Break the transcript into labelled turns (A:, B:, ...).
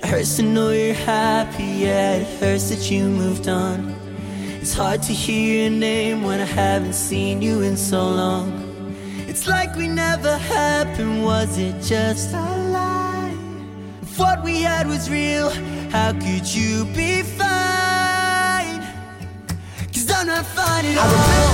A: It hurts to know you're happy, yeah, it hurts that you moved on. It's hard to hear your name when I haven't seen you in so long. It's like we never happened, was it just a lie? If what we had was real, how could you be fine? 'Cause I'm not fine at all.